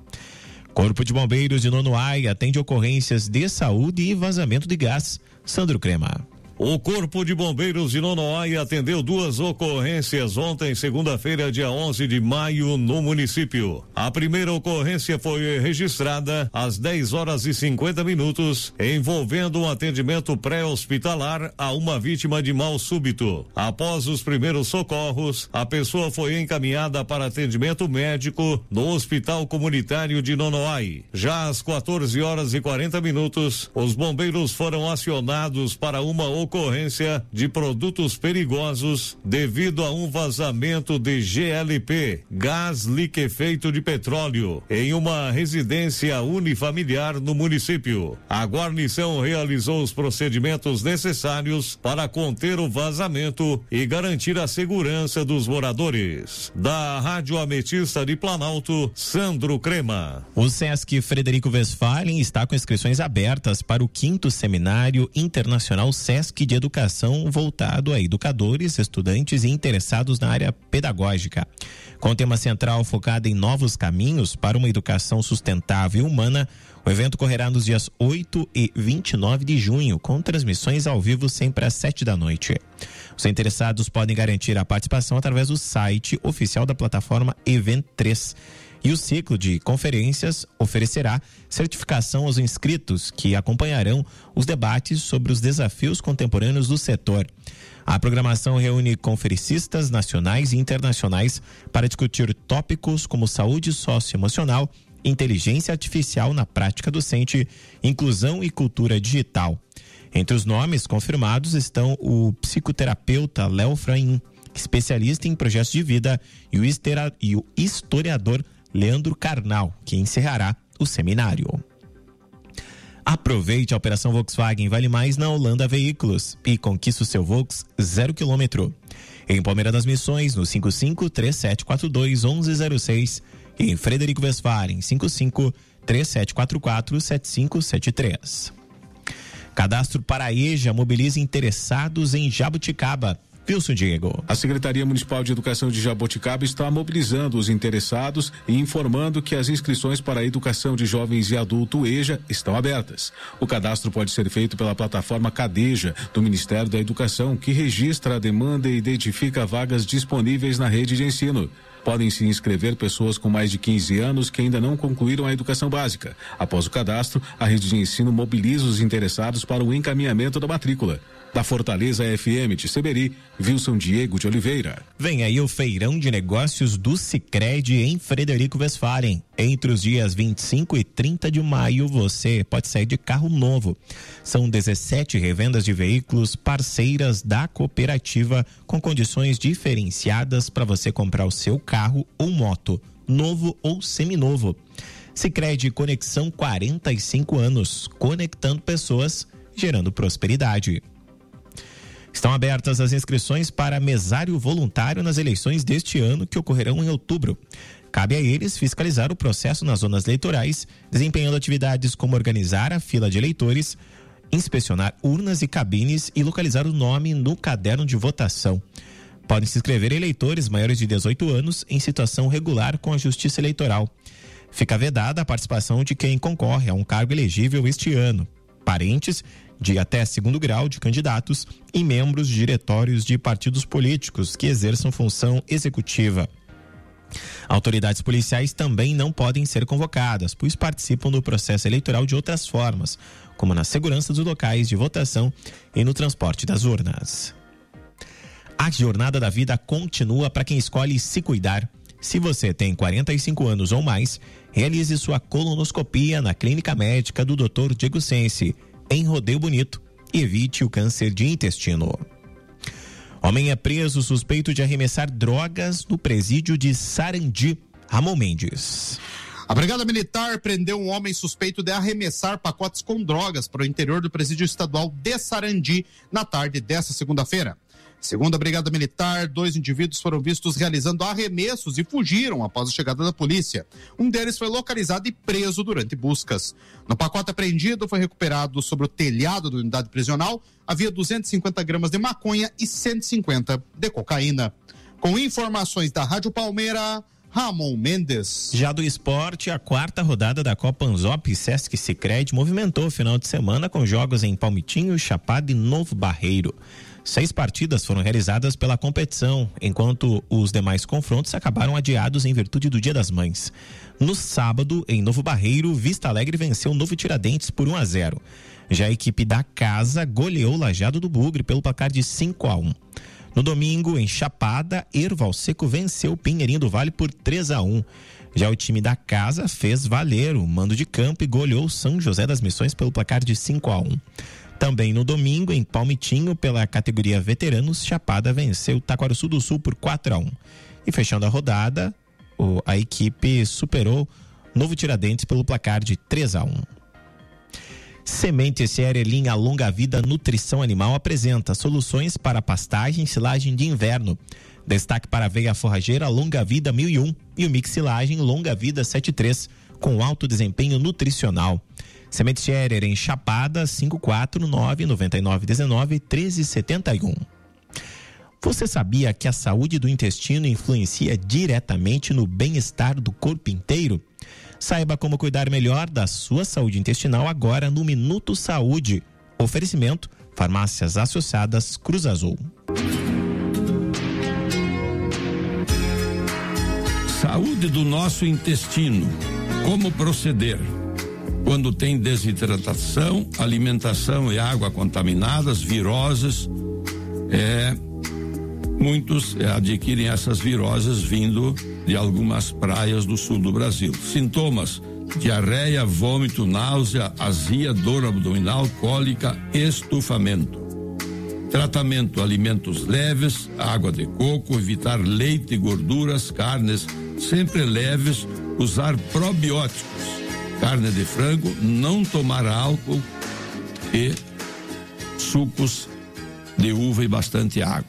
Corpo de Bombeiros de Nonoai atende ocorrências de saúde e vazamento de gás. Sandro Crema. O Corpo de Bombeiros de Nonoai atendeu duas ocorrências ontem, segunda-feira, dia onze de maio, no município. A primeira ocorrência foi registrada às dez horas e cinquenta minutos, envolvendo um atendimento pré-hospitalar a uma vítima de mal súbito. Após os primeiros socorros, a pessoa foi encaminhada para atendimento médico no Hospital Comunitário de Nonoai. Já às quatorze horas e quarenta minutos, os bombeiros foram acionados para uma ocorrência ocorrência de produtos perigosos devido a um vazamento de G L P, gás liquefeito de petróleo, em uma residência unifamiliar no município. A guarnição realizou os procedimentos necessários para conter o vazamento e garantir a segurança dos moradores. Da Rádio Ametista de Planalto, Sandro Crema. O Sesc Frederico Westphalen está com inscrições abertas para o quinto Seminário Internacional Sesc de Educação voltado a educadores, estudantes e interessados na área pedagógica. Com tema central focado em novos caminhos para uma educação sustentável e humana, o evento correrá nos dias oito e vinte e nove de junho, com transmissões ao vivo sempre às sete da noite. Os interessados podem garantir a participação através do site oficial da plataforma Event três. E o ciclo de conferências oferecerá certificação aos inscritos que acompanharão os debates sobre os desafios contemporâneos do setor. A programação reúne conferencistas nacionais e internacionais para discutir tópicos como saúde socioemocional, inteligência artificial na prática docente, inclusão e cultura digital. Entre os nomes confirmados estão o psicoterapeuta Léo Frain, especialista em projetos de vida, e o, estera, e o historiador Leandro Carnal, que encerrará o seminário. Aproveite a operação Volkswagen Vale Mais na Holanda Veículos e conquiste o seu Volks zero quilômetro. Em Palmeira das Missões, no cinco cinco, três sete quatro dois, um um zero seis e em Frederico Westphalen, cinco cinco, três sete quatro quatro, sete cinco sete três. Cadastro para a EJA mobiliza interessados em Jabuticaba. Wilson Diego. A Secretaria Municipal de Educação de Jaboticaba está mobilizando os interessados e informando que as inscrições para a educação de jovens e adulto EJA estão abertas. O cadastro pode ser feito pela plataforma Cadeja, do Ministério da Educação, que registra a demanda e identifica vagas disponíveis na rede de ensino. Podem se inscrever pessoas com mais de quinze anos que ainda não concluíram a educação básica. Após o cadastro, a rede de ensino mobiliza os interessados para o encaminhamento da matrícula. Da Fortaleza F M de Seberi, Wilson Diego de Oliveira. Vem aí o Feirão de Negócios do Sicredi em Frederico Westphalen. Entre os dias vinte e cinco e trinta de maio, você pode sair de carro novo. São dezessete revendas de veículos parceiras da cooperativa com condições diferenciadas para você comprar o seu carro ou moto, novo ou seminovo. Sicredi Conexão, quarenta e cinco anos, conectando pessoas, gerando prosperidade. Estão abertas as inscrições para mesário voluntário nas eleições deste ano, que ocorrerão em outubro. Cabe a eles fiscalizar o processo nas zonas eleitorais, desempenhando atividades como organizar a fila de eleitores, inspecionar urnas e cabines e localizar o nome no caderno de votação. Podem se inscrever eleitores maiores de dezoito anos em situação regular com a Justiça Eleitoral. Fica vedada a participação de quem concorre a um cargo elegível este ano. Parentes de até segundo grau de candidatos e membros de diretórios de partidos políticos que exerçam função executiva. Autoridades policiais também não podem ser convocadas, pois participam do processo eleitoral de outras formas, como na segurança dos locais de votação e no transporte das urnas. A jornada da vida continua para quem escolhe se cuidar. Se você tem quarenta e cinco anos ou mais, realize sua colonoscopia na Clínica Médica do doutor Diego Sense, em Rodeio Bonito, e evite o câncer de intestino. Homem é preso suspeito de arremessar drogas no presídio de Sarandi. Ramon Mendes. A Brigada Militar prendeu um homem suspeito de arremessar pacotes com drogas para o interior do presídio estadual de Sarandi na tarde desta segunda-feira. Segundo a Brigada Militar, dois indivíduos foram vistos realizando arremessos e fugiram após a chegada da polícia. Um deles foi localizado e preso durante buscas. No pacote apreendido foi recuperado sobre o telhado da unidade prisional, havia duzentas e cinquenta gramas de maconha e cento e cinquenta de cocaína. Com informações da Rádio Palmeira, Ramon Mendes. Já do esporte, a quarta rodada da Copa Anzop Sesc Sicredi movimentou o final de semana com jogos em Palmitinho, Chapada e Novo Barreiro. Seis partidas foram realizadas pela competição, enquanto os demais confrontos acabaram adiados em virtude do Dia das Mães. No sábado, em Novo Barreiro, Vista Alegre venceu o Novo Tiradentes por um a zero. Já a equipe da casa goleou o Lajeado do Bugre pelo placar de cinco a um. No domingo, em Chapada, Erval Seco venceu o Pinheirinho do Vale por três a um. Já o time da casa fez valer o mando de campo e goleou São José das Missões pelo placar de cinco a um. Também no domingo, em Palmitinho, pela categoria veteranos, Chapada venceu Taquarussu do Sul por quatro a um. E fechando a rodada, a equipe superou Novo Tiradentes pelo placar de três a um. Semente S R linha Longa Vida Nutrição Animal apresenta soluções para pastagem e silagem de inverno. Destaque para a aveia forrageira Longa Vida mil e um e o mix silagem Longa Vida setenta e três, com alto desempenho nutricional. Semente Scherer em Chapada, cinco quatro nove nove nove um nove um três sete um. Você sabia que a saúde do intestino influencia diretamente no bem-estar do corpo inteiro? Saiba como cuidar melhor da sua saúde intestinal agora no Minuto Saúde. Oferecimento: Farmácias Associadas Cruz Azul. Saúde do nosso intestino. Como proceder? Quando tem desidratação, alimentação e água contaminadas, viroses, é, muitos é, adquirem essas viroses vindo de algumas praias do sul do Brasil. Sintomas: diarreia, vômito, náusea, azia, dor abdominal, cólica, estufamento. Tratamento: alimentos leves, água de coco, evitar leite, gorduras, carnes sempre leves, usar probióticos. Carne de frango, não tomar álcool e sucos de uva e bastante água.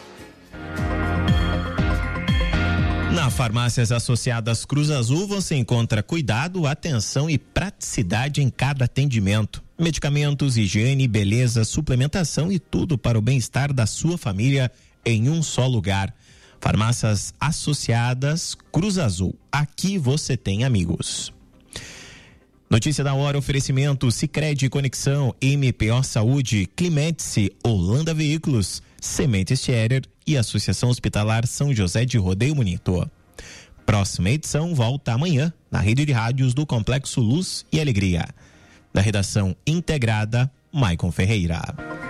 Na Farmácias Associadas Cruz Azul você encontra cuidado, atenção e praticidade em cada atendimento. Medicamentos, higiene, beleza, suplementação e tudo para o bem-estar da sua família em um só lugar. Farmácias Associadas Cruz Azul. Aqui você tem amigos. Notícia da hora, oferecimento Sicredi Conexão, M P O Saúde, Climetice, Holanda Veículos, Sementes Scherer e Associação Hospitalar São José de Rodeio Bonito. Próxima edição volta amanhã na rede de rádios do Complexo Luz e Alegria. Da redação integrada, Maicon Ferreira.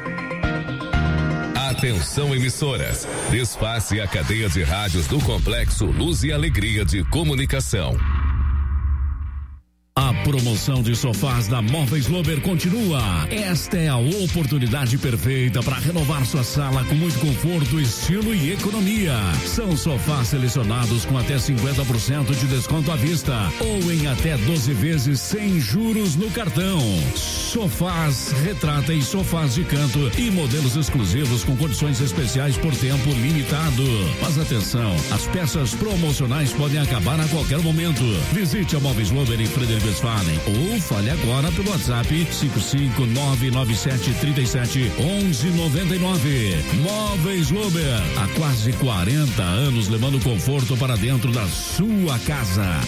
Atenção emissoras, desface a cadeia de rádios do Complexo Luz e Alegria de Comunicação. A promoção de sofás da Móveis Lober continua. Esta é a oportunidade perfeita para renovar sua sala com muito conforto, estilo e economia. São sofás selecionados com até cinquenta por cento de desconto à vista ou em até doze vezes sem juros no cartão. Sofás retrata e sofás de canto e modelos exclusivos com condições especiais por tempo limitado. Mas atenção, as peças promocionais podem acabar a qualquer momento. Visite a Móveis Lober em Frederico eles falem. Ou fale agora pelo WhatsApp cinco cinco nove nove sete três sete um um nove nove. Móveis Lober, há quase quarenta anos levando conforto para dentro da sua casa.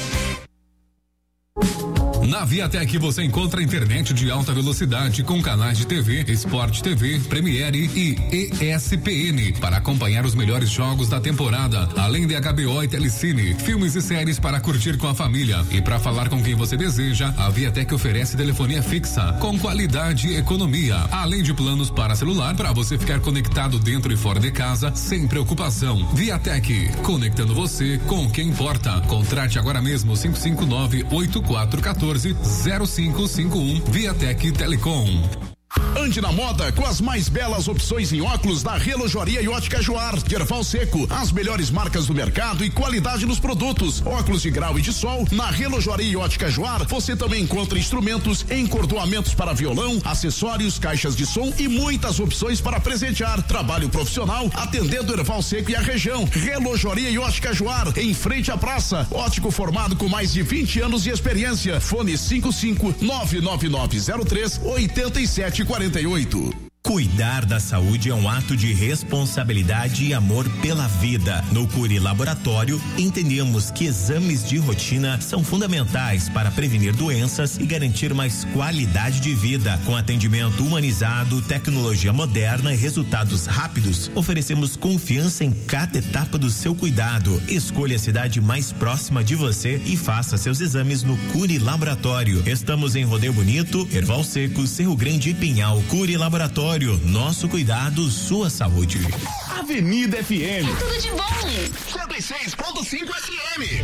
Na Viatec você encontra internet de alta velocidade com canais de T V, Sport T V, Premiere e E S P N para acompanhar os melhores jogos da temporada, além de H B O e Telecine, filmes e séries para curtir com a família. E para falar com quem você deseja, a Viatec oferece telefonia fixa com qualidade e economia, além de planos para celular para você ficar conectado dentro e fora de casa sem preocupação. Viatec, conectando você com o que importa. Contrate agora mesmo cinco cinco nove oito quatro um quatro zero cinco cinco um Viatec Telecom. Ande na moda com as mais belas opções em óculos da Relojoaria e Ótica Joar, de Erval Seco. As melhores marcas do mercado e qualidade nos produtos. Óculos de grau e de sol, na Relojoaria e Ótica Joar, você também encontra instrumentos, encordoamentos para violão, acessórios, caixas de som e muitas opções para presentear. Trabalho profissional, atendendo Erval Seco e a região. Relojoaria e Ótica Joar, em frente à praça. Ótico formado com mais de vinte anos de experiência. Fone cinco cinco nove nove nove zero três oito sete quarenta e oito. Cuidar da saúde é um ato de responsabilidade e amor pela vida. No Curi Laboratório, entendemos que exames de rotina são fundamentais para prevenir doenças e garantir mais qualidade de vida. Com atendimento humanizado, tecnologia moderna e resultados rápidos, oferecemos confiança em cada etapa do seu cuidado. Escolha a cidade mais próxima de você e faça seus exames no Curi Laboratório. Estamos em Rodeio Bonito, Erval Seco, Cerro Grande e Pinhal. Curi Laboratório. Nosso cuidado, sua saúde. Avenida F M. É tudo de bom. cento e seis ponto cinco F M.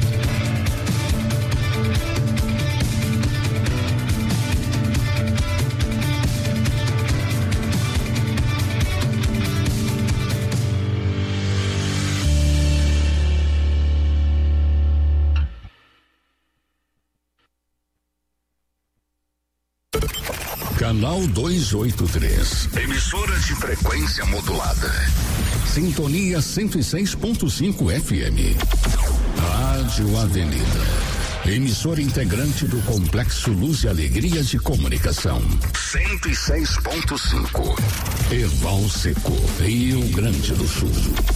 Canal duzentos e oitenta e três. Emissora de frequência modulada. Sintonia cento e seis ponto cinco F M. Rádio Avenida. Emissora integrante do Complexo Luz e Alegria de Comunicação. cento e seis ponto cinco. Erval Seco, Rio Grande do Sul.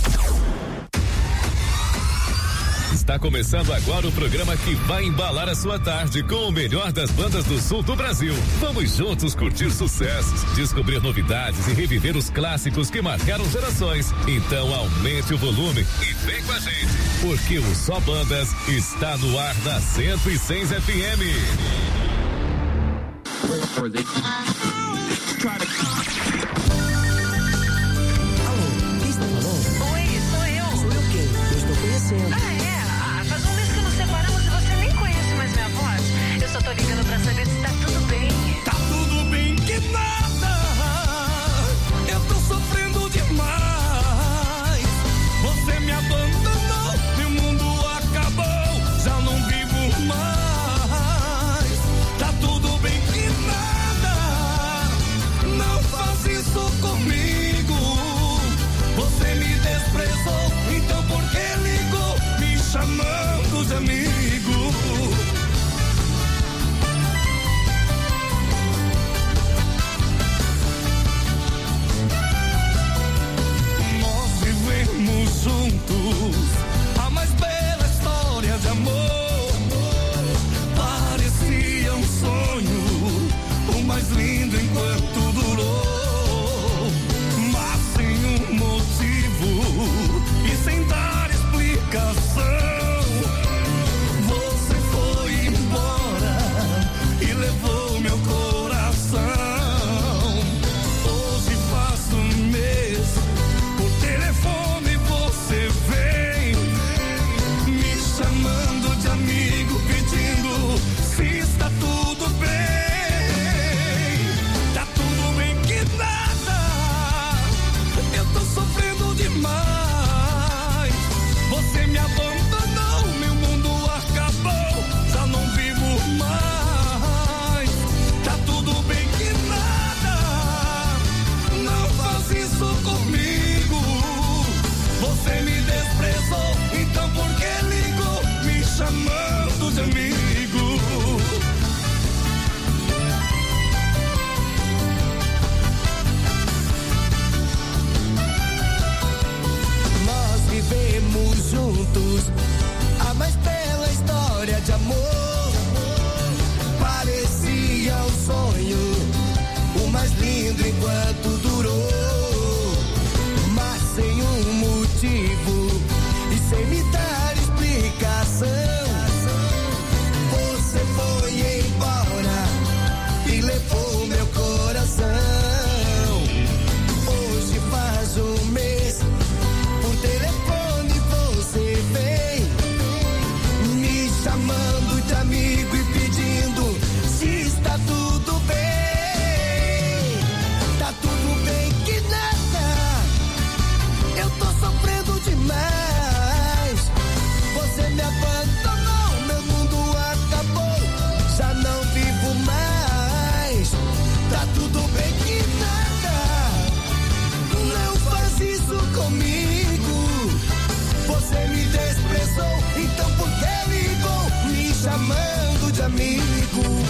Está começando agora o programa que vai embalar a sua tarde com o melhor das bandas do sul do Brasil. Vamos juntos curtir sucessos, descobrir novidades e reviver os clássicos que marcaram gerações. Então aumente o volume e vem com a gente, porque o Só Bandas está no ar da cento e seis F M. Ah, é? Ah, faz um mês que nos separamos e você nem conhece mais minha voz. Eu só tô ligando pra saber se tá tudo bem. Tá tudo bem que nada. Eu tô sofrendo demais. Você me abandonou, meu mundo acabou. Já não vivo mais. Tá tudo bem que nada. Não faz isso comigo. Você me desprezou, então por que ligou me chamando de amigo? Nós vivemos juntos a mais bela história de amor. Parecia um sonho, o mais lindo enquanto durou. Mas sem um motivo e sem dar explicação, de amigo e pedindo se está tudo bem. Tá tudo bem que nada, eu tô sofrendo demais. Você me abandonou, meu mundo acabou, já não vivo mais. Tá tudo bem que nada, não faz isso comigo. Você me desprezou, então por que ligou me chamando de amigo?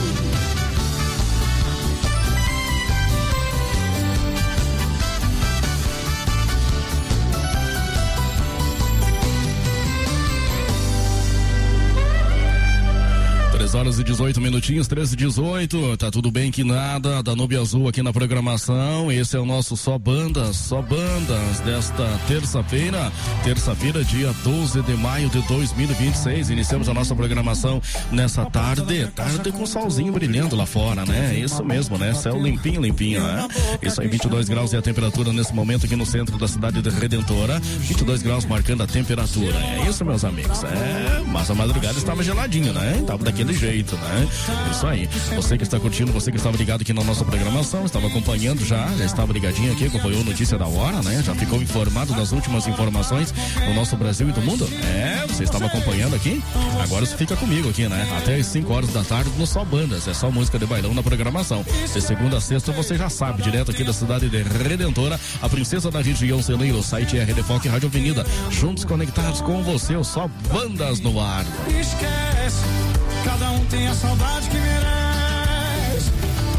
três horas e dezoito minutinhos, treze e dezoito, tá tudo bem que nada, Danúbio Azul aqui na programação. Esse é o nosso Só Bandas, Só Bandas desta terça-feira, terça-feira, dia doze de maio de dois mil e vinte e seis. Iniciamos a nossa programação nessa tarde, tarde com solzinho brilhando lá fora, né? Isso mesmo, né? Céu limpinho, limpinho, né? Isso aí, vinte e dois graus é a temperatura nesse momento aqui no centro da cidade de Redentora, vinte e dois graus marcando a temperatura. É isso, meus amigos. É, mas a madrugada estava geladinho, né? Tava daquele jeito, né? Isso aí. Você que está curtindo, você que estava ligado aqui na nossa programação, estava acompanhando já, já estava ligadinho aqui, acompanhou a notícia da hora, né? Já ficou informado das últimas informações do nosso Brasil e do mundo? É, você estava acompanhando aqui? Agora você fica comigo aqui, né? Até as cinco horas da tarde no Só Bandas, é só música de bailão na programação. De segunda a sexta, você já sabe, direto aqui da cidade de Redentora, a princesa da região celeiro, o site é Rede Foque Rádio Avenida, juntos conectados com você, o Só Bandas no ar. Esquece, cada um tem a saudade que merece.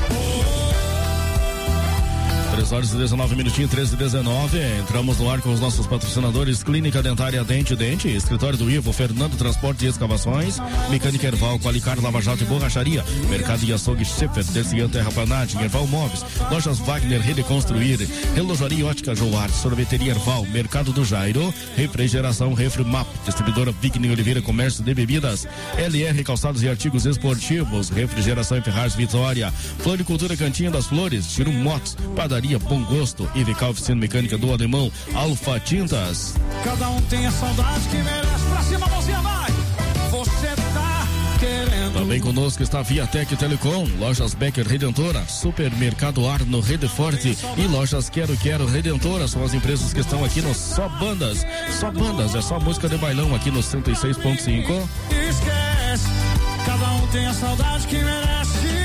três horas e dezenove minutinhos, treze e dezenove. Entramos no ar com os nossos patrocinadores: Clínica Dentária Dente Dente, Escritório do Ivo, Fernando Transporte e Escavações, Mecânica Erval, Qualicar, Lava Jato e Borracharia, Mercado e Açougue Schiffer, Dercian Terraplanagem, Erval Móveis, Lojas Wagner, Rede Construir, Relojaria Ótica Joar, Sorveteria Erval, Mercado do Jairo, Refrigeração Refrimap, Distribuidora Vigni Oliveira, Comércio de Bebidas, L R Calçados e Artigos Esportivos, Refrigeração e Ferraz Vitória, Floricultura Cantinha das Flores, Tiro Motos, Padaria Bom Gosto, Ivical Oficina Mecânica do Alemão, Alfa Tintas. Cada um tem a saudade que merece. Pra cima, mãozinha, vai! Você tá querendo. Também conosco está a Viatec Telecom, Lojas Becker Redentora, Supermercado Arno Rede Forte e Lojas Quero Quero Redentora. São as empresas que estão aqui no Só Bandas. Só Bandas, é só música de bailão aqui no cento e seis ponto cinco. Esquece, cada um tem a saudade que merece.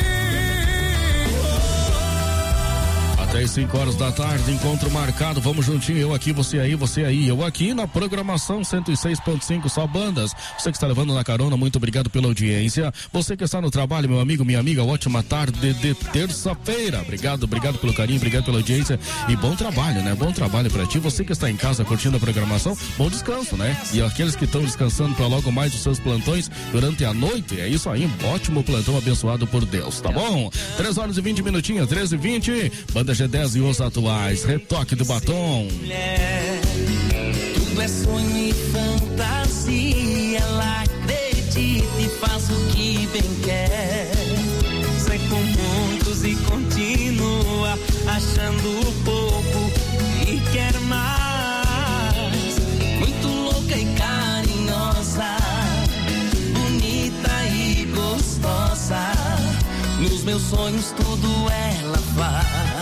Até as cinco horas da tarde, encontro marcado, vamos juntinho, eu aqui, você aí, você aí, eu aqui na programação cento e seis ponto cinco, Só Bandas. Você que está levando na carona, muito obrigado pela audiência. Você que está no trabalho, meu amigo, minha amiga, ótima tarde de terça-feira. Obrigado, obrigado pelo carinho, obrigado pela audiência e bom trabalho, né? Bom trabalho pra ti. Você que está em casa curtindo a programação, bom descanso, né? E aqueles que estão descansando para logo mais os seus plantões durante a noite, é isso aí, um ótimo plantão abençoado por Deus, tá bom? três horas e vinte minutinhos, treze e vinte, Banda G dez e os atuais, Retoque do Batom. Mulher, tudo é sonho e fantasia, ela acredita e faz o que bem quer. Sai com muitos e continua achando pouco e quer mais. Muito louca e carinhosa, bonita e gostosa, nos meus sonhos tudo ela faz.